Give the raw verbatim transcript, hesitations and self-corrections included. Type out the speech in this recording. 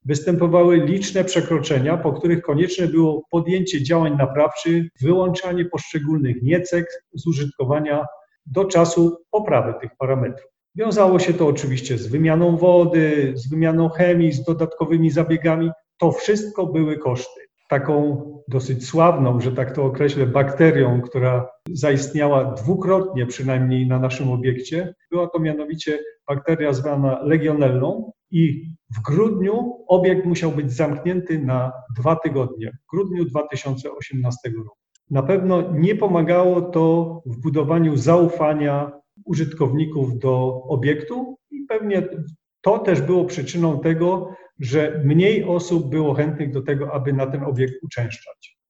występowały liczne przekroczenia, po których konieczne było podjęcie działań naprawczych, wyłączanie poszczególnych niecek z użytkowania do czasu poprawy tych parametrów. Wiązało się to oczywiście z wymianą wody, z wymianą chemii, z dodatkowymi zabiegami. To wszystko były koszty. Taką dosyć sławną, że tak to określę, bakterią, która zaistniała dwukrotnie przynajmniej na naszym obiekcie, była to mianowicie bakteria zwana legionellą i w grudniu obiekt musiał być zamknięty na dwa tygodnie, w grudniu dwa tysiące osiemnastego roku. Na pewno nie pomagało to w budowaniu zaufania użytkowników do obiektu i pewnie to też było przyczyną tego, że mniej osób było chętnych do tego, aby na ten obiekt uczęszczać.